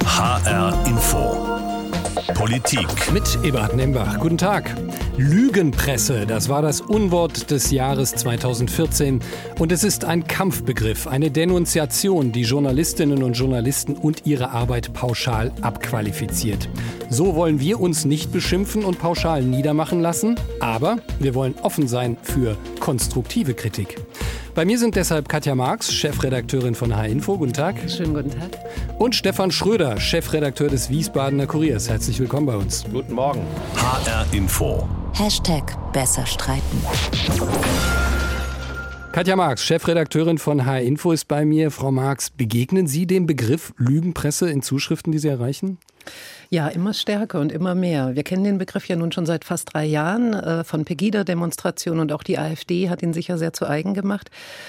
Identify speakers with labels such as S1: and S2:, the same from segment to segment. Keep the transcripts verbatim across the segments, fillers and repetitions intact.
S1: H R Info. Politik.
S2: Mit Eberhard Nembach. Guten Tag. Lügenpresse, das war das Unwort des Jahres zweitausendvierzehn. Und es ist ein Kampfbegriff, eine Denunziation, die Journalistinnen und Journalisten und ihre Arbeit pauschal abqualifiziert. So wollen wir uns nicht beschimpfen und pauschal niedermachen lassen, aber wir wollen offen sein für konstruktive Kritik. Bei mir sind deshalb Katja Marx, Chefredakteurin von H R Info. Guten Tag.
S3: Schönen guten Tag.
S2: Und Stefan Schröder, Chefredakteur des Wiesbadener Kuriers. Herzlich willkommen bei uns.
S4: Guten Morgen.
S1: H R Info.
S5: Hashtag besser streiten.
S2: Katja Marx, Chefredakteurin von H R Info, ist bei mir. Frau Marx, begegnen Sie dem Begriff Lügenpresse in Zuschriften, die Sie erreichen?
S3: Ja, immer stärker und immer mehr. Wir kennen den Begriff ja nun schon seit fast drei Jahren äh, von Pegida-Demonstrationen und auch die AfD hat ihn sicher sehr zu eigen gemacht.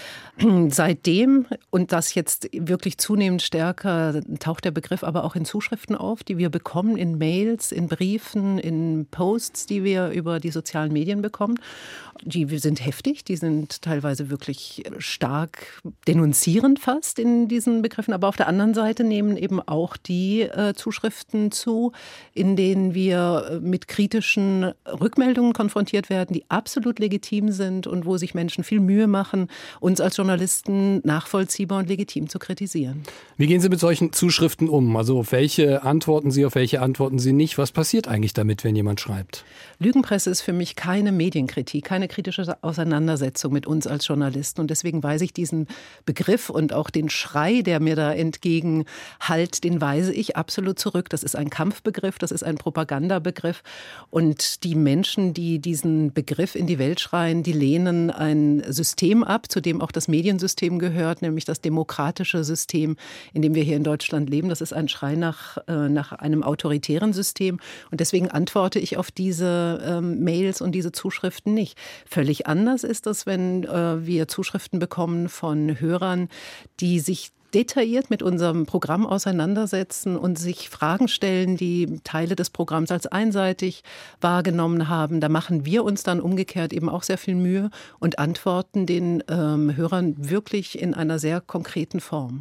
S3: Seitdem, und das jetzt wirklich zunehmend stärker, taucht der Begriff aber auch in Zuschriften auf, die wir bekommen, in Mails, in Briefen, in Posts, die wir über die sozialen Medien bekommen. Die sind heftig, die sind teilweise wirklich stark denunzierend fast in diesen Begriffen. Aber auf der anderen Seite nehmen eben auch die äh, Zuschriften zu, in denen wir mit kritischen Rückmeldungen konfrontiert werden, die absolut legitim sind und wo sich Menschen viel Mühe machen, uns als Journalisten nachvollziehbar und legitim zu kritisieren.
S2: Wie gehen Sie mit solchen Zuschriften um? Also auf welche antworten Sie, auf welche antworten Sie nicht? Was passiert eigentlich damit, wenn jemand schreibt?
S3: Lügenpresse ist für mich keine Medienkritik, keine kritische Auseinandersetzung mit uns als Journalisten. Und deswegen weise ich diesen Begriff und auch den Schrei, der mir da entgegenhallt, den weise ich absolut zurück. Das ist ein Kampfbegriff, das ist ein Propagandabegriff. Und die Menschen, die diesen Begriff in die Welt schreien, die lehnen ein System ab, zu dem auch das Mediensystem gehört, nämlich das demokratische System, in dem wir hier in Deutschland leben. Das ist ein Schrei nach, äh, nach einem autoritären System. Und deswegen antworte ich auf diese ähm, Mails und diese Zuschriften nicht. Völlig anders ist es, wenn äh, wir Zuschriften bekommen von Hörern, die sich detailliert mit unserem Programm auseinandersetzen und sich Fragen stellen, die Teile des Programms als einseitig wahrgenommen haben. Da machen wir uns dann umgekehrt eben auch sehr viel Mühe und antworten den ähm, Hörern wirklich in einer sehr konkreten Form.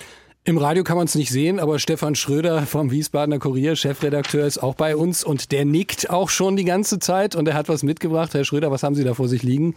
S2: Im Radio kann man es nicht sehen, aber Stefan Schröder vom Wiesbadener Kurier, Chefredakteur, ist auch bei uns und der nickt auch schon die ganze Zeit und er hat was mitgebracht. Herr Schröder, was haben Sie da vor sich liegen?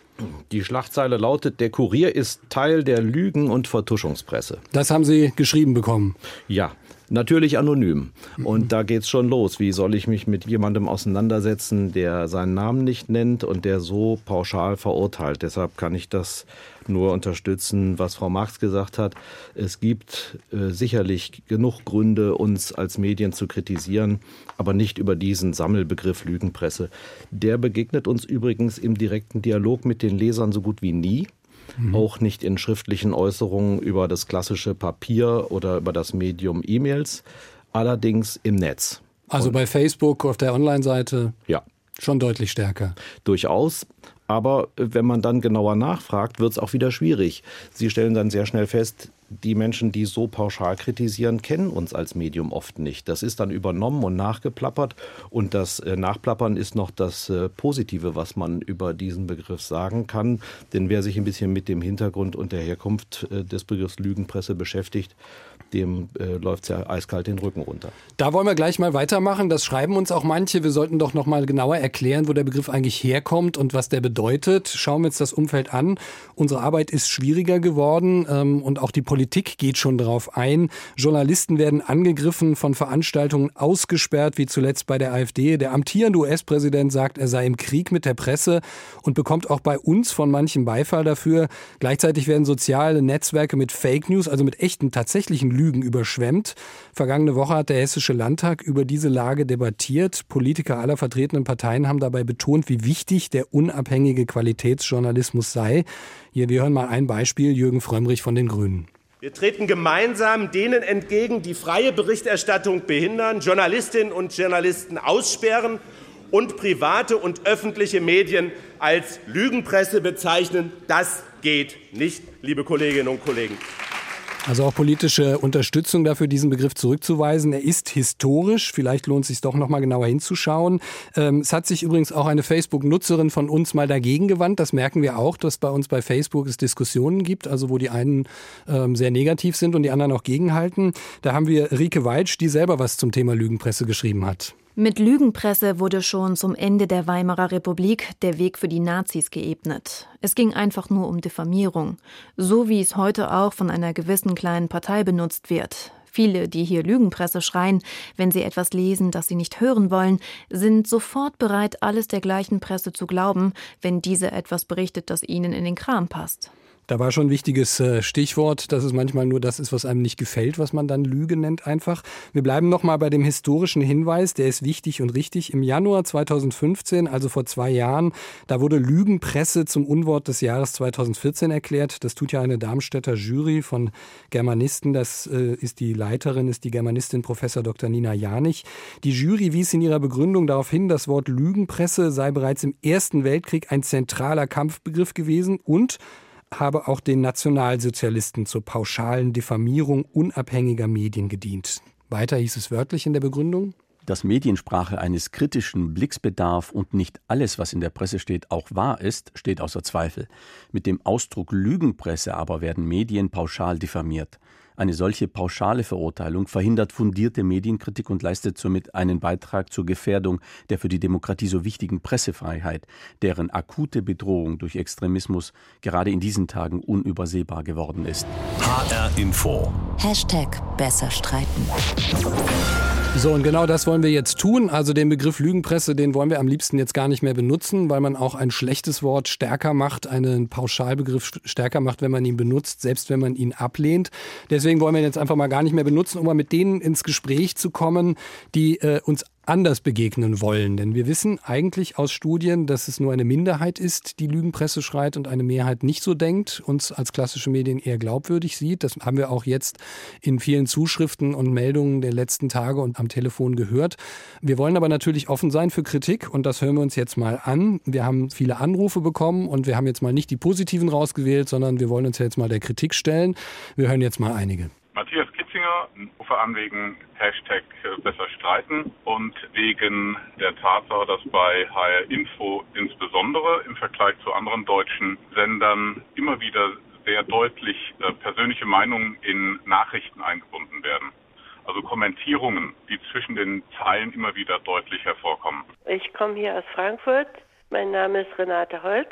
S4: Die Schlagzeile lautet, der Kurier ist Teil der Lügen- und Vertuschungspresse.
S2: Das haben Sie geschrieben bekommen?
S4: Ja, natürlich anonym. Und da geht's schon los. Wie soll ich mich mit jemandem auseinandersetzen, der seinen Namen nicht nennt und der so pauschal verurteilt? Deshalb kann ich das nur unterstützen, was Frau Marx gesagt hat. Es gibt äh, sicherlich genug Gründe, uns als Medien zu kritisieren, aber nicht über diesen Sammelbegriff Lügenpresse. Der begegnet uns übrigens im direkten Dialog mit den Lesern so gut wie nie. Mhm. Auch nicht in schriftlichen Äußerungen über das klassische Papier oder über das Medium E-Mails, allerdings im Netz.
S2: Also Und bei Facebook auf der Online-Seite?
S4: Ja.
S2: Schon deutlich stärker.
S4: Durchaus. Aber wenn man dann genauer nachfragt, wird es auch wieder schwierig. Sie stellen dann sehr schnell fest, die Menschen, die so pauschal kritisieren, kennen uns als Medium oft nicht. Das ist dann übernommen und nachgeplappert. Und das äh, Nachplappern ist noch das äh, Positive, was man über diesen Begriff sagen kann. Denn wer sich ein bisschen mit dem Hintergrund und der Herkunft äh, des Begriffs Lügenpresse beschäftigt, dem äh, läuft es ja eiskalt den Rücken runter.
S2: Da wollen wir gleich mal weitermachen. Das schreiben uns auch manche. Wir sollten doch noch mal genauer erklären, wo der Begriff eigentlich herkommt und was der bedeutet. Schauen wir uns das Umfeld an. Unsere Arbeit ist schwieriger geworden ähm, und auch die Politik geht schon darauf ein. Journalisten werden angegriffen, von Veranstaltungen ausgesperrt, wie zuletzt bei der AfD. Der amtierende U S-Präsident sagt, er sei im Krieg mit der Presse und bekommt auch bei uns von manchen Beifall dafür. Gleichzeitig werden soziale Netzwerke mit Fake News, also mit echten, tatsächlichen Lügen überschwemmt. Vergangene Woche hat der Hessische Landtag über diese Lage debattiert. Politiker aller vertretenen Parteien haben dabei betont, wie wichtig der unabhängige Qualitätsjournalismus sei. Hier, wir hören mal ein Beispiel, Jürgen Frömmrich von den Grünen.
S6: Wir treten gemeinsam denen entgegen, die freie Berichterstattung behindern, Journalistinnen und Journalisten aussperren und private und öffentliche Medien als Lügenpresse bezeichnen. Das geht nicht, liebe Kolleginnen und Kollegen.
S2: Also auch politische Unterstützung dafür, diesen Begriff zurückzuweisen. Er ist historisch. Vielleicht lohnt es sich doch noch mal genauer hinzuschauen. Ähm, es hat sich übrigens auch eine Facebook-Nutzerin von uns mal dagegen gewandt. Das merken wir auch, dass bei uns bei Facebook es Diskussionen gibt, also wo die einen ähm, sehr negativ sind und die anderen auch gegenhalten. Da haben wir Rike Weitsch, die selber was zum Thema Lügenpresse geschrieben hat.
S7: Mit Lügenpresse wurde schon zum Ende der Weimarer Republik der Weg für die Nazis geebnet. Es ging einfach nur um Diffamierung, so wie es heute auch von einer gewissen kleinen Partei benutzt wird. Viele, die hier Lügenpresse schreien, wenn sie etwas lesen, das sie nicht hören wollen, sind sofort bereit, alles der gleichen Presse zu glauben, wenn diese etwas berichtet, das ihnen in den Kram passt.
S2: Da war schon ein wichtiges Stichwort, dass es manchmal nur das ist, was einem nicht gefällt, was man dann Lüge nennt einfach. Wir bleiben nochmal bei dem historischen Hinweis, der ist wichtig und richtig. Im Januar zweitausendfünfzehn, also vor zwei Jahren, da wurde Lügenpresse zum Unwort des Jahres zweitausendvierzehn erklärt. Das tut ja eine Darmstädter Jury von Germanisten. Das ist die Leiterin, ist die Germanistin Professor Doktor Nina Janich. Die Jury wies in ihrer Begründung darauf hin, das Wort Lügenpresse sei bereits im Ersten Weltkrieg ein zentraler Kampfbegriff gewesen und habe auch den Nationalsozialisten zur pauschalen Diffamierung unabhängiger Medien gedient. Weiter hieß es wörtlich in der Begründung:
S8: Dass Mediensprache eines kritischen Blicks bedarf und nicht alles, was in der Presse steht, auch wahr ist, steht außer Zweifel. Mit dem Ausdruck Lügenpresse aber werden Medien pauschal diffamiert. Eine solche pauschale Verurteilung verhindert fundierte Medienkritik und leistet somit einen Beitrag zur Gefährdung der für die Demokratie so wichtigen Pressefreiheit, deren akute Bedrohung durch Extremismus gerade in diesen Tagen unübersehbar geworden ist.
S1: H R Info.
S5: Hashtag besser streiten.
S2: So, und genau das wollen wir jetzt tun. Also den Begriff Lügenpresse, den wollen wir am liebsten jetzt gar nicht mehr benutzen, weil man auch ein schlechtes Wort stärker macht, einen Pauschalbegriff stärker macht, wenn man ihn benutzt, selbst wenn man ihn ablehnt. Deswegen wollen wir ihn jetzt einfach mal gar nicht mehr benutzen, um mal mit denen ins Gespräch zu kommen, die äh, uns anders begegnen wollen. Denn wir wissen eigentlich aus Studien, dass es nur eine Minderheit ist, die Lügenpresse schreit und eine Mehrheit nicht so denkt, uns als klassische Medien eher glaubwürdig sieht. Das haben wir auch jetzt in vielen Zuschriften und Meldungen der letzten Tage und am Telefon gehört. Wir wollen aber natürlich offen sein für Kritik und das hören wir uns jetzt mal an. Wir haben viele Anrufe bekommen und wir haben jetzt mal nicht die positiven rausgewählt, sondern wir wollen uns jetzt mal der Kritik stellen. Wir hören jetzt mal einige.
S9: Matthias Kitzinger rufe an wegen Hashtag besser streiten und wegen der Tatsache, dass bei H R Info insbesondere im Vergleich zu anderen deutschen Sendern immer wieder sehr deutlich äh, persönliche Meinungen in Nachrichten eingebunden werden. Also Kommentierungen, die zwischen den Zeilen immer wieder deutlich hervorkommen.
S10: Ich komme hier aus Frankfurt. Mein Name ist Renate Holz.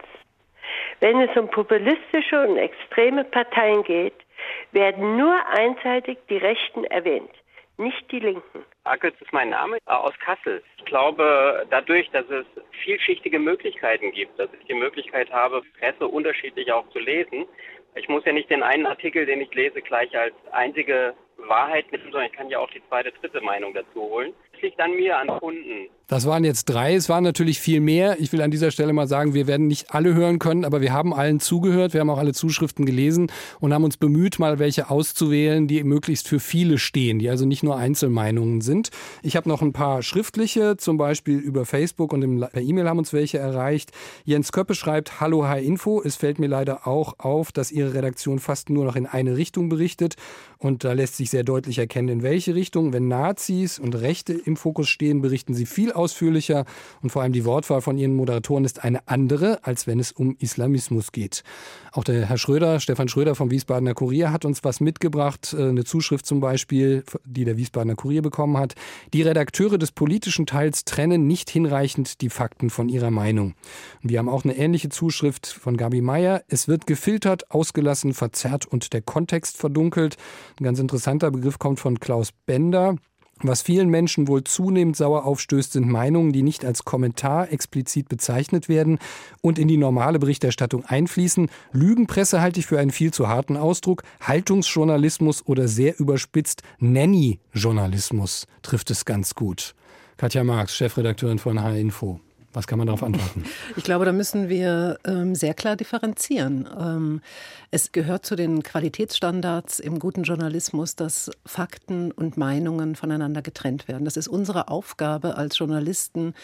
S10: Wenn es um populistische und extreme Parteien geht, werden nur einseitig die Rechten erwähnt, nicht die Linken.
S11: Ackels ist mein Name, aus Kassel. Ich glaube, dadurch, dass es vielschichtige Möglichkeiten gibt, dass ich die Möglichkeit habe, Presse unterschiedlich auch zu lesen. Ich muss ja nicht den einen Artikel, den ich lese, gleich als einzige Wahrheit nehmen, sondern ich kann ja auch die zweite, dritte Meinung dazu holen. Es liegt an mir, an Kunden.
S2: Das waren jetzt drei, es waren natürlich viel mehr. Ich will an dieser Stelle mal sagen, wir werden nicht alle hören können, aber wir haben allen zugehört, wir haben auch alle Zuschriften gelesen und haben uns bemüht, mal welche auszuwählen, die möglichst für viele stehen, die also nicht nur Einzelmeinungen sind. Ich habe noch ein paar schriftliche, zum Beispiel über Facebook und im, per E-Mail haben uns welche erreicht. Jens Köppe schreibt: Hallo H Info, es fällt mir leider auch auf, dass Ihre Redaktion fast nur noch in eine Richtung berichtet und da lässt sich sehr deutlich erkennen, in welche Richtung. Wenn Nazis und Rechte im Fokus stehen, berichten Sie viel ausführlicher und vor allem die Wortwahl von Ihren Moderatoren ist eine andere, als wenn es um Islamismus geht. Auch der Herr Schröder, Stefan Schröder vom Wiesbadener Kurier hat uns was mitgebracht, eine Zuschrift zum Beispiel, die der Wiesbadener Kurier bekommen hat. Die Redakteure des politischen Teils trennen nicht hinreichend die Fakten von ihrer Meinung. Und wir haben auch eine ähnliche Zuschrift von Gabi Meyer. Es wird gefiltert, ausgelassen, verzerrt und der Kontext verdunkelt. Ein ganz interessanter Begriff kommt von Klaus Bender. Was vielen Menschen wohl zunehmend sauer aufstößt, sind Meinungen, die nicht als Kommentar explizit bezeichnet werden und in die normale Berichterstattung einfließen. Lügenpresse halte ich für einen viel zu harten Ausdruck. Haltungsjournalismus oder sehr überspitzt Nanny-Journalismus trifft es ganz gut. Katja Marx, Chefredakteurin von H R Info. Was kann man darauf antworten?
S3: Ich glaube, da müssen wir ähm, sehr klar differenzieren. Ähm, es gehört zu den Qualitätsstandards im guten Journalismus, dass Fakten und Meinungen voneinander getrennt werden. Das ist unsere Aufgabe als Journalisten,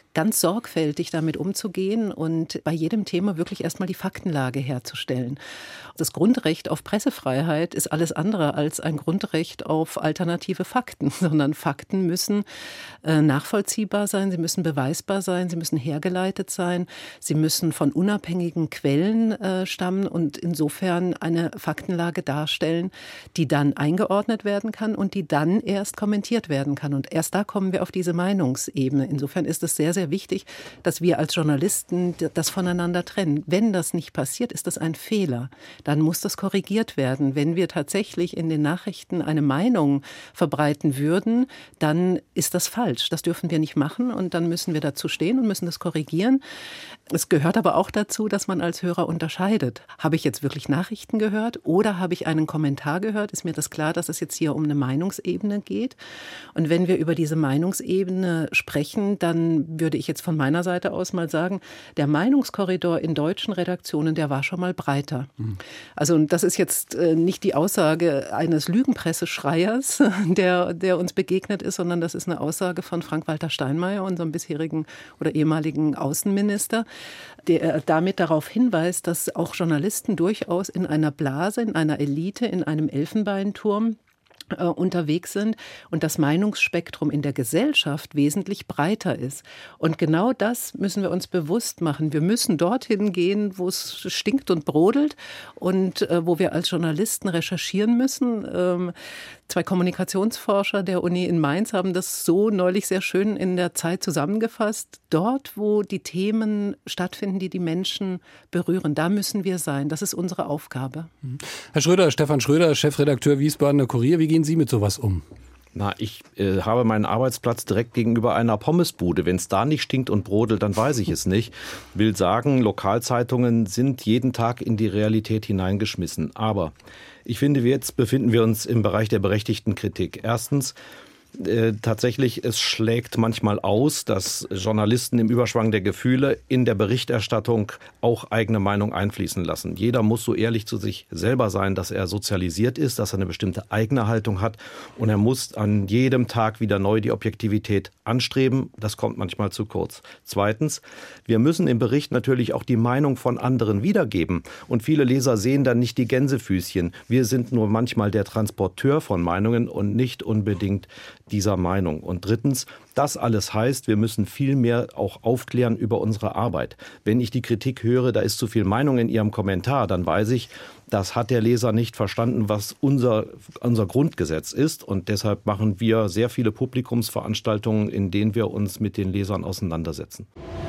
S3: ganz sorgfältig damit umzugehen und bei jedem Thema wirklich erstmal die Faktenlage herzustellen. Das Grundrecht auf Pressefreiheit ist alles andere als ein Grundrecht auf alternative Fakten, sondern Fakten müssen äh, nachvollziehbar sein, sie müssen beweisbar sein, sie müssen hergeleitet sein, sie müssen von unabhängigen Quellen äh, stammen und insofern eine Faktenlage darstellen, die dann eingeordnet werden kann und die dann erst kommentiert werden kann. Und erst da kommen wir auf diese Meinungsebene. Insofern ist es sehr, sehr wichtig, dass wir als Journalisten das voneinander trennen. Wenn das nicht passiert, ist das ein Fehler. Dann muss das korrigiert werden. Wenn wir tatsächlich in den Nachrichten eine Meinung verbreiten würden, dann ist das falsch. Das dürfen wir nicht machen und dann müssen wir dazu stehen und müssen das korrigieren. Es gehört aber auch dazu, dass man als Hörer unterscheidet. Habe ich jetzt wirklich Nachrichten gehört oder habe ich einen Kommentar gehört? Ist mir das klar, dass es jetzt hier um eine Meinungsebene geht? Und wenn wir über diese Meinungsebene sprechen, dann würde ich jetzt von meiner Seite aus mal sagen, der Meinungskorridor in deutschen Redaktionen, der war schon mal breiter. Mhm. Also das ist jetzt nicht die Aussage eines Lügenpresseschreiers, der, der uns begegnet ist, sondern das ist eine Aussage von Frank-Walter Steinmeier, unserem bisherigen oder ehemaligen Außenminister, der damit darauf hinweist, dass auch Journalisten durchaus in einer Blase, in einer Elite, in einem Elfenbeinturm äh, unterwegs sind und das Meinungsspektrum in der Gesellschaft wesentlich breiter ist. Und genau das müssen wir uns bewusst machen. Wir müssen dorthin gehen, wo es stinkt und brodelt und äh, wo wir als Journalisten recherchieren müssen. Ähm, Zwei Kommunikationsforscher der Uni in Mainz haben das so neulich sehr schön in der Zeit zusammengefasst. Dort, wo die Themen stattfinden, die die Menschen berühren, da müssen wir sein. Das ist unsere Aufgabe.
S2: Herr Schröder, Stefan Schröder, Chefredakteur Wiesbadener Kurier, wie gehen Sie mit sowas um?
S4: Na, ich äh, habe meinen Arbeitsplatz direkt gegenüber einer Pommesbude. Wenn es da nicht stinkt und brodelt, dann weiß ich es nicht. Will sagen, Lokalzeitungen sind jeden Tag in die Realität hineingeschmissen. Aber ich finde, jetzt befinden wir uns im Bereich der berechtigten Kritik. Erstens, äh, tatsächlich, es schlägt manchmal aus, dass Journalisten im Überschwang der Gefühle in der Berichterstattung auch eigene Meinung einfließen lassen. Jeder muss so ehrlich zu sich selber sein, dass er sozialisiert ist, dass er eine bestimmte eigene Haltung hat und er muss an jedem Tag wieder neu die Objektivität anstreben. Das kommt manchmal zu kurz. Zweitens, wir müssen im Bericht natürlich auch die Meinung von anderen wiedergeben und viele Leser sehen dann nicht die Gänsefüßchen. Wir sind nur manchmal der Transporteur von Meinungen und nicht unbedingt dieser Meinung. Und drittens, das alles heißt, wir müssen viel mehr auch aufklären über unsere Arbeit. Wenn ich die Kritik höre, da ist zu viel Meinung in Ihrem Kommentar, dann weiß ich, das hat der Leser nicht verstanden, was unser, unser Grundgesetz ist. Und deshalb machen wir sehr viele Publikumsveranstaltungen, in denen wir uns mit den Lesern auseinandersetzen.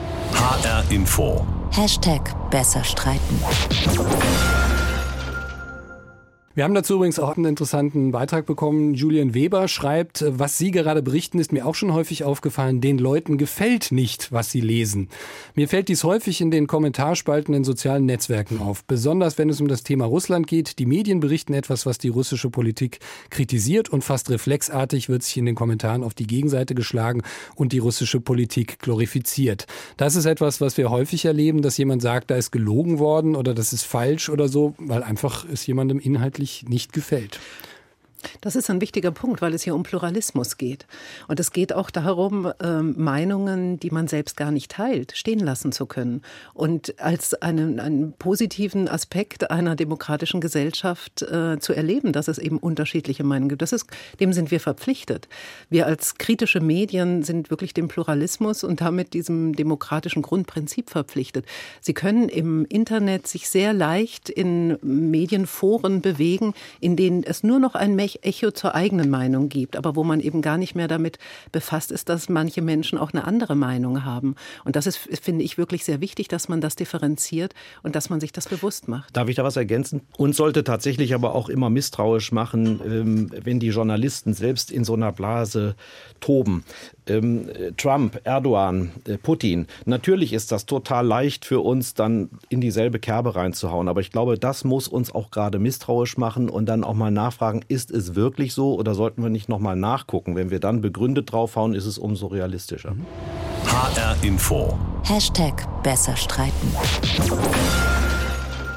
S1: H R Info.
S5: Hashtag besser streiten.
S2: Wir haben dazu übrigens auch einen interessanten Beitrag bekommen. Julian Weber schreibt, was Sie gerade berichten, ist mir auch schon häufig aufgefallen. Den Leuten gefällt nicht, was sie lesen. Mir fällt dies häufig in den Kommentarspalten in sozialen Netzwerken auf. Besonders wenn es um das Thema Russland geht. Die Medien berichten etwas, was die russische Politik kritisiert und fast reflexartig wird sich in den Kommentaren auf die Gegenseite geschlagen und die russische Politik glorifiziert. Das ist etwas, was wir häufig erleben, dass jemand sagt, da ist gelogen worden oder das ist falsch oder so, weil einfach es jemandem inhaltlich nicht gefällt.
S3: Das ist ein wichtiger Punkt, weil es hier um Pluralismus geht. Und es geht auch darum, ähm, Meinungen, die man selbst gar nicht teilt, stehen lassen zu können. Und als einen, einen positiven Aspekt einer demokratischen Gesellschaft äh, zu erleben, dass es eben unterschiedliche Meinungen gibt. Das ist, dem sind wir verpflichtet. Wir als kritische Medien sind wirklich dem Pluralismus und damit diesem demokratischen Grundprinzip verpflichtet. Sie können im Internet sich sehr leicht in Medienforen bewegen, in denen es nur noch ein Echo zur eigenen Meinung gibt, aber wo man eben gar nicht mehr damit befasst ist, dass manche Menschen auch eine andere Meinung haben. Und das ist, finde ich, wirklich sehr wichtig, dass man das differenziert und dass man sich das bewusst macht.
S4: Darf ich da was ergänzen? Uns sollte tatsächlich aber auch immer misstrauisch machen, wenn die Journalisten selbst in so einer Blase toben. Trump, Erdogan, Putin. Natürlich ist das total leicht für uns, dann in dieselbe Kerbe reinzuhauen. Aber ich glaube, das muss uns auch gerade misstrauisch machen und dann auch mal nachfragen, ist es wirklich so oder sollten wir nicht noch mal nachgucken? Wenn wir dann begründet draufhauen, ist es umso realistischer.
S1: H R Info.
S5: Hashtag besser streiten.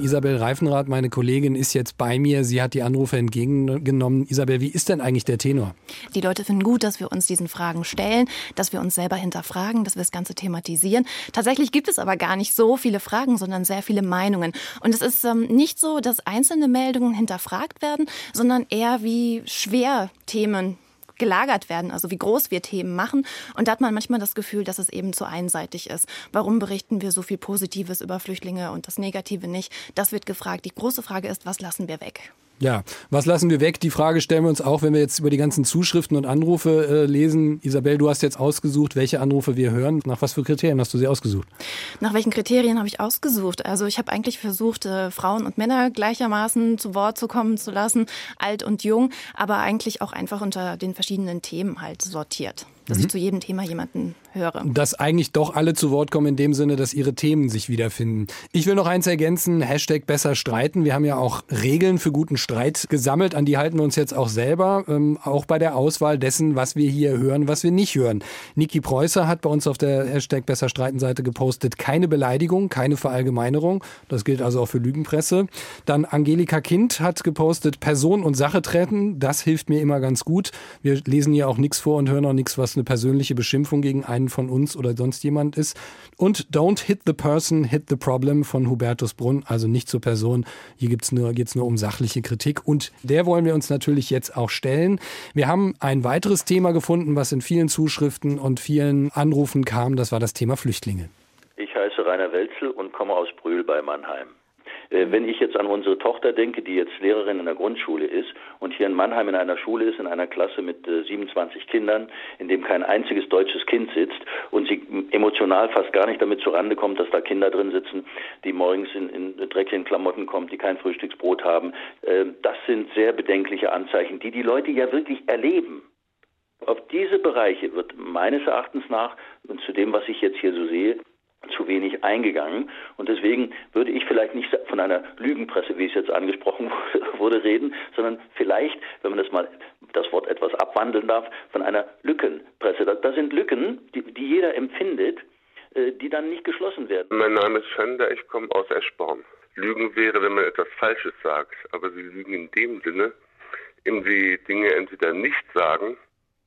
S2: Isabel Reifenrath, meine Kollegin, ist jetzt bei mir. Sie hat die Anrufe entgegengenommen. Isabel, wie ist denn eigentlich der Tenor?
S7: Die Leute finden gut, dass wir uns diesen Fragen stellen, dass wir uns selber hinterfragen, dass wir das Ganze thematisieren. Tatsächlich gibt es aber gar nicht so viele Fragen, sondern sehr viele Meinungen. Und es ist ähm, nicht so, dass einzelne Meldungen hinterfragt werden, sondern eher wie schwer Themen gelagert werden, also wie groß wir Themen machen. Und da hat man manchmal das Gefühl, dass es eben zu einseitig ist. Warum berichten wir so viel Positives über Flüchtlinge und das Negative nicht? Das wird gefragt. Die große Frage ist, was lassen wir weg?
S2: Ja, was lassen wir weg? Die Frage stellen wir uns auch, wenn wir jetzt über die ganzen Zuschriften und Anrufe äh, lesen. Isabel, du hast jetzt ausgesucht, welche Anrufe wir hören. Nach was für Kriterien hast du sie ausgesucht?
S7: Nach welchen Kriterien habe ich ausgesucht? Also ich habe eigentlich versucht, äh, Frauen und Männer gleichermaßen zu Wort zu kommen zu lassen, alt und jung, aber eigentlich auch einfach unter den verschiedenen Themen halt sortiert. Dass mhm. ich zu jedem Thema jemanden höre. Dass
S2: eigentlich doch alle zu Wort kommen in dem Sinne, dass ihre Themen sich wiederfinden. Ich will noch eins ergänzen, Hashtag besser streiten. Wir haben ja auch Regeln für guten Streit gesammelt, an die halten wir uns jetzt auch selber, ähm, auch bei der Auswahl dessen, was wir hier hören, was wir nicht hören. Niki Preußer hat bei uns auf der Hashtag besser streiten Seite gepostet, keine Beleidigung, keine Verallgemeinerung. Das gilt also auch für Lügenpresse. Dann Angelika Kind hat gepostet, Person und Sache trennen. Das hilft mir immer ganz gut. Wir lesen hier auch nichts vor und hören auch nichts, was eine persönliche Beschimpfung gegen einen von uns oder sonst jemand ist. Und Don't hit the person, hit the problem von Hubertus Brunn, also nicht zur Person. Hier geht's nur, geht's nur um sachliche Kritik und der wollen wir uns natürlich jetzt auch stellen. Wir haben ein weiteres Thema gefunden, was in vielen Zuschriften und vielen Anrufen kam, das war das Thema Flüchtlinge.
S12: Ich heiße Rainer Welzel und komme aus Brühl bei Mannheim. Wenn ich jetzt an unsere Tochter denke, die jetzt Lehrerin in der Grundschule ist und hier in Mannheim in einer Schule ist, in einer Klasse mit siebenundzwanzig Kindern, in dem kein einziges deutsches Kind sitzt und sie emotional fast gar nicht damit zurande kommt, dass da Kinder drin sitzen, die morgens in, in dreckigen Klamotten kommen, die kein Frühstücksbrot haben, das sind sehr bedenkliche Anzeichen, die die Leute ja wirklich erleben. Auf diese Bereiche wird meines Erachtens nach, und zu dem, was ich jetzt hier so sehe, zu wenig eingegangen. Und deswegen würde ich vielleicht nicht von einer Lügenpresse, wie es jetzt angesprochen wurde, reden, sondern vielleicht, wenn man das mal das Wort etwas abwandeln darf, von einer Lückenpresse. Da, da sind Lücken, die, die jeder empfindet, die dann nicht geschlossen werden.
S13: Mein Name ist Schender, ich komme aus Eschborn. Lügen wäre, wenn man etwas Falsches sagt, aber sie lügen in dem Sinne, indem sie Dinge entweder nicht sagen,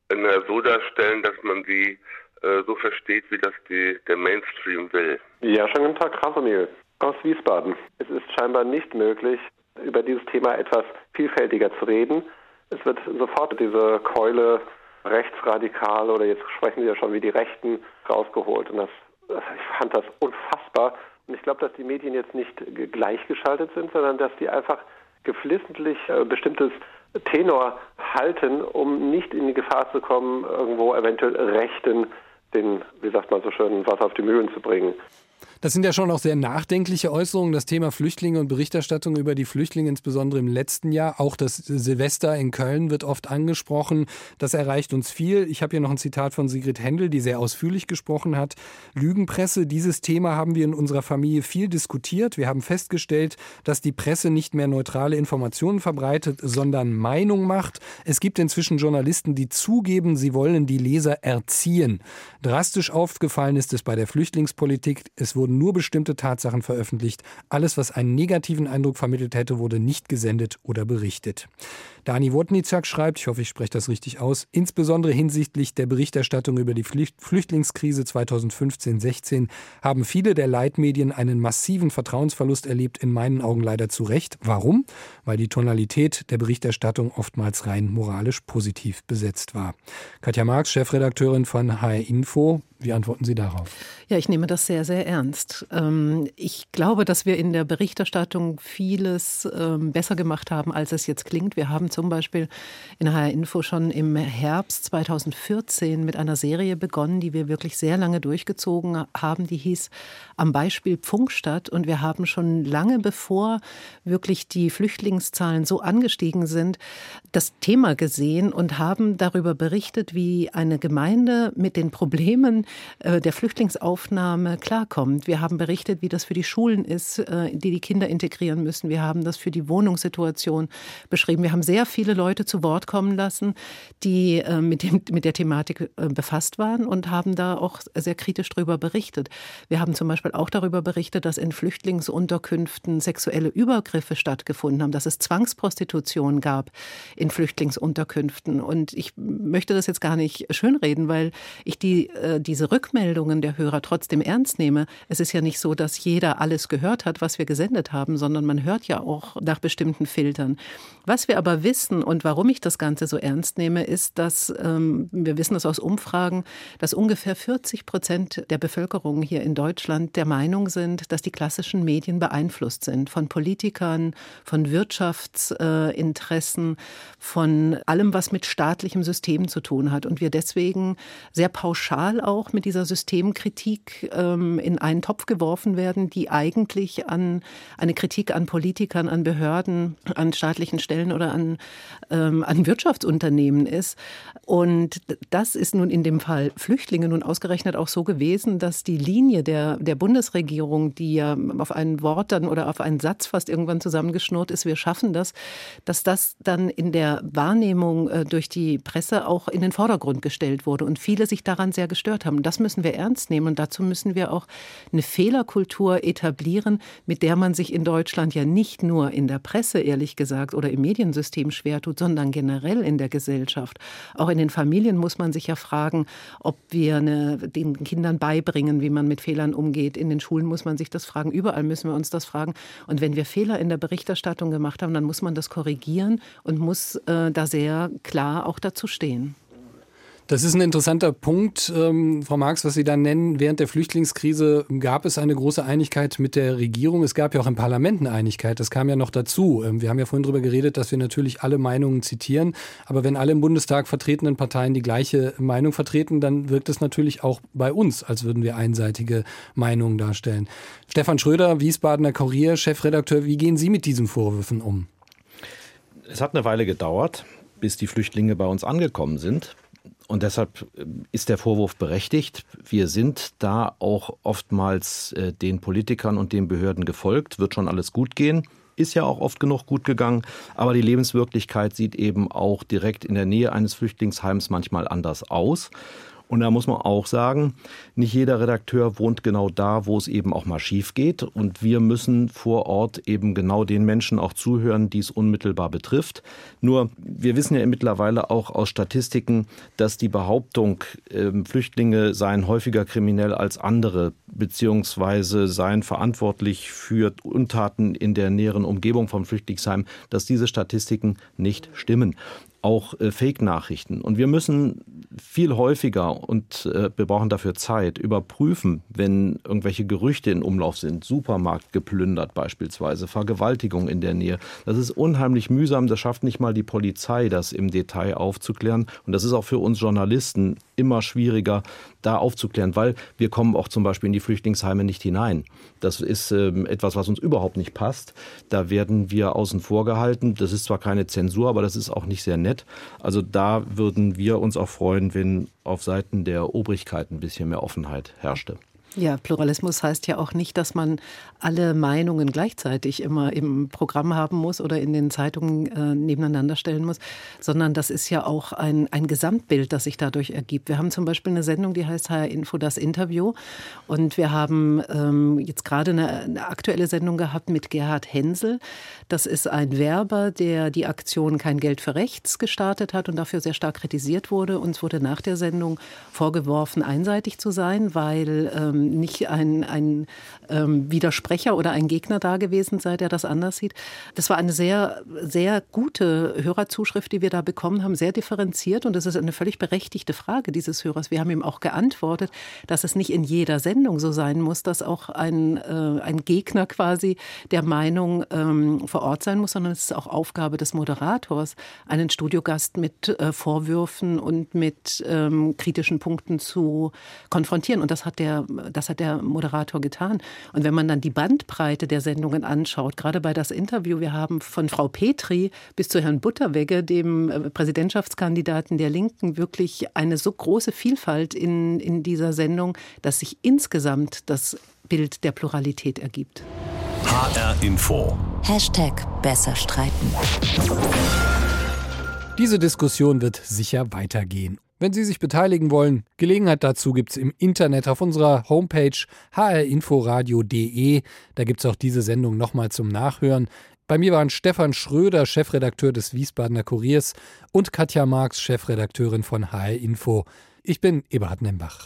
S13: so darstellen, dass man sie so versteht, wie das die, der Mainstream will.
S14: Ja, schönen guten Tag, Krasomil aus Wiesbaden. Es ist scheinbar nicht möglich, über dieses Thema etwas vielfältiger zu reden. Es wird sofort diese Keule rechtsradikal oder jetzt sprechen Sie ja schon wie die Rechten rausgeholt. Und das, das, ich fand das unfassbar. Und ich glaube, dass die Medien jetzt nicht gleichgeschaltet sind, sondern dass die einfach geflissentlich äh, bestimmtes Tenor halten, um nicht in die Gefahr zu kommen, irgendwo eventuell Rechten den, wie sagt man so schön, Wasser auf die Mühlen zu bringen.
S2: Das sind ja schon auch sehr nachdenkliche Äußerungen. Das Thema Flüchtlinge und Berichterstattung über die Flüchtlinge, insbesondere im letzten Jahr. Auch das Silvester in Köln wird oft angesprochen. Das erreicht uns viel. Ich habe hier noch ein Zitat von Sigrid Händel, die sehr ausführlich gesprochen hat. Lügenpresse, dieses Thema haben wir in unserer Familie viel diskutiert. Wir haben festgestellt, dass die Presse nicht mehr neutrale Informationen verbreitet, sondern Meinung macht. Es gibt inzwischen Journalisten, die zugeben, sie wollen die Leser erziehen. Drastisch aufgefallen ist es bei der Flüchtlingspolitik. Es wurden nur bestimmte Tatsachen veröffentlicht. Alles, was einen negativen Eindruck vermittelt hätte, wurde nicht gesendet oder berichtet. Dani Wodniczak schreibt, ich hoffe, ich spreche das richtig aus, insbesondere hinsichtlich der Berichterstattung über die Flüchtlingskrise zweitausendfünfzehn sechzehn haben viele der Leitmedien einen massiven Vertrauensverlust erlebt, in meinen Augen leider zu Recht. Warum? Weil die Tonalität der Berichterstattung oftmals rein moralisch positiv besetzt war. Katja Marx, Chefredakteurin von H R Info, wie antworten Sie darauf?
S3: Ja, ich nehme das sehr, sehr ernst. Ich glaube, dass wir in der Berichterstattung vieles besser gemacht haben, als es jetzt klingt. Wir haben zum Beispiel in H R Info schon im Herbst zweitausendvierzehn mit einer Serie begonnen, die wir wirklich sehr lange durchgezogen haben. Die hieß Am Beispiel Pfungstadt. Und wir haben schon lange, bevor wirklich die Flüchtlingszahlen so angestiegen sind, das Thema gesehen und haben darüber berichtet, wie eine Gemeinde mit den Problemen, äh, der Flüchtlingsaufnahme klarkommt. Wir haben berichtet, wie das für die Schulen ist, äh, die die Kinder integrieren müssen. Wir haben das für die Wohnungssituation beschrieben. Wir haben sehr viele Leute zu Wort kommen lassen, die äh, mit, dem, mit der Thematik äh, befasst waren und haben da auch sehr kritisch darüber berichtet. Wir haben zum Beispiel auch darüber berichtet, dass in Flüchtlingsunterkünften sexuelle Übergriffe stattgefunden haben, dass es Zwangsprostitution gab in Flüchtlingsunterkünften. Und ich möchte das jetzt gar nicht schönreden, weil ich die, äh, diese Rückmeldungen der Hörer trotzdem ernst nehme. Es ist ja nicht so, dass jeder alles gehört hat, was wir gesendet haben, sondern man hört ja auch nach bestimmten Filtern. Was wir aber wissen und warum ich das Ganze so ernst nehme, ist, dass ähm, wir wissen das aus Umfragen, dass ungefähr vierzig Prozent der Bevölkerung hier in Deutschland der Meinung sind, dass die klassischen Medien beeinflusst sind von Politikern, von Wirtschaftsinteressen, äh, von allem, was mit staatlichem System zu tun hat. Und wir deswegen sehr pauschal auch mit dieser Systemkritik ähm, in einen Topf geworfen werden, die eigentlich an eine Kritik an Politikern, an Behörden, an staatlichen Stellen oder an, ähm, an Wirtschaftsunternehmen ist. Und das ist nun in dem Fall Flüchtlinge nun ausgerechnet auch so gewesen, dass die Linie der, der Bundesregierung, die ja auf ein Wort dann oder auf einen Satz fast irgendwann zusammengeschnurrt ist, wir schaffen das, dass das dann in der Wahrnehmung äh, durch die Presse auch in den Vordergrund gestellt wurde und viele sich daran sehr gestört haben. Das müssen wir ernst nehmen und dazu müssen wir auch eine Fehlerkultur etablieren, mit der man sich in Deutschland ja nicht nur in der Presse, ehrlich gesagt, oder im Mediensystem schwer tut, sondern generell in der Gesellschaft. Auch in den Familien muss man sich ja fragen, ob wir eine, den Kindern beibringen, wie man mit Fehlern umgeht. In den Schulen muss man sich das fragen. Überall müssen wir uns das fragen. Und wenn wir Fehler in der Berichterstattung gemacht haben, dann muss man das korrigieren und muss äh, da sehr klar auch dazu stehen.
S2: Das ist ein interessanter Punkt, ähm, Frau Marx, was Sie da nennen. Während der Flüchtlingskrise gab es eine große Einigkeit mit der Regierung. Es gab ja auch im Parlament eine Einigkeit. Das kam ja noch dazu. Ähm, wir haben ja vorhin darüber geredet, dass wir natürlich alle Meinungen zitieren. Aber wenn alle im Bundestag vertretenen Parteien die gleiche Meinung vertreten, dann wirkt es natürlich auch bei uns, als würden wir einseitige Meinungen darstellen. Stefan Schröder, Wiesbadener Kurier, Chefredakteur, wie gehen Sie mit diesen Vorwürfen um?
S4: Es hat eine Weile gedauert, bis die Flüchtlinge bei uns angekommen sind. Und deshalb ist der Vorwurf berechtigt. Wir sind da auch oftmals äh, den Politikern und den Behörden gefolgt. Wird schon alles gut gehen. Ist ja auch oft genug gut gegangen. Aber die Lebenswirklichkeit sieht eben auch direkt in der Nähe eines Flüchtlingsheims manchmal anders aus. Und da muss man auch sagen, nicht jeder Redakteur wohnt genau da, wo es eben auch mal schief geht. Und wir müssen vor Ort eben genau den Menschen auch zuhören, die es unmittelbar betrifft. Nur, wir wissen ja mittlerweile auch aus Statistiken, dass die Behauptung, äh, Flüchtlinge seien häufiger kriminell als andere, beziehungsweise seien verantwortlich für Untaten in der näheren Umgebung vom Flüchtlingsheim, dass diese Statistiken nicht stimmen. Auch äh, Fake-Nachrichten. Und wir müssen viel häufiger, und äh, wir brauchen dafür Zeit, überprüfen, wenn irgendwelche Gerüchte in Umlauf sind, Supermarkt geplündert beispielsweise, Vergewaltigung in der Nähe. Das ist unheimlich mühsam, das schafft nicht mal die Polizei, das im Detail aufzuklären. Und das ist auch für uns Journalisten immer schwieriger, da aufzuklären, weil wir kommen auch zum Beispiel in die Flüchtlingsheime nicht hinein. Das ist äh, etwas, was uns überhaupt nicht passt. Da werden wir außen vor gehalten. Das ist zwar keine Zensur, aber das ist auch nicht sehr nett. Also da würden wir uns auch freuen, wenn auf Seiten der Obrigkeit ein bisschen mehr Offenheit herrschte.
S3: Ja, Pluralismus heißt ja auch nicht, dass man alle Meinungen gleichzeitig immer im Programm haben muss oder in den Zeitungen äh, nebeneinander stellen muss, sondern das ist ja auch ein, ein Gesamtbild, das sich dadurch ergibt. Wir haben zum Beispiel eine Sendung, die heißt H R Info, das Interview. Und wir haben ähm, jetzt gerade eine, eine aktuelle Sendung gehabt mit Gerhard Hensel. Das ist ein Werber, der die Aktion Kein Geld für Rechts gestartet hat und dafür sehr stark kritisiert wurde. Uns wurde nach der Sendung vorgeworfen, einseitig zu sein, weil ähm, nicht ein, ein ähm, Widersprecher oder ein Gegner da gewesen sei, der das anders sieht. Das war eine sehr, sehr gute Hörerzuschrift, die wir da bekommen haben, sehr differenziert. Und das ist eine völlig berechtigte Frage dieses Hörers. Wir haben ihm auch geantwortet, dass es nicht in jeder Sendung so sein muss, dass auch ein, äh, ein Gegner quasi der Meinung ähm, vor Ort sein muss, sondern es ist auch Aufgabe des Moderators, einen Studiogast mit äh, Vorwürfen und mit ähm, kritischen Punkten zu konfrontieren. Und das hat der das hat der Moderator getan. Und wenn man dann die Bandbreite der Sendungen anschaut, gerade bei das Interview, wir haben von Frau Petri bis zu Herrn Butterwegge, dem Präsidentschaftskandidaten der Linken, wirklich eine so große Vielfalt in, in dieser Sendung, dass sich insgesamt das Bild der Pluralität ergibt.
S1: H R Info.
S5: Hashtag besser streiten.
S2: Diese Diskussion wird sicher weitergehen. Wenn Sie sich beteiligen wollen, Gelegenheit dazu gibt es im Internet auf unserer Homepage h r inforadio punkt d e. Da gibt es auch diese Sendung nochmal zum Nachhören. Bei mir waren Stefan Schröder, Chefredakteur des Wiesbadener Kuriers, und Katja Marx, Chefredakteurin von H R Info. Ich bin Eberhard Nembach.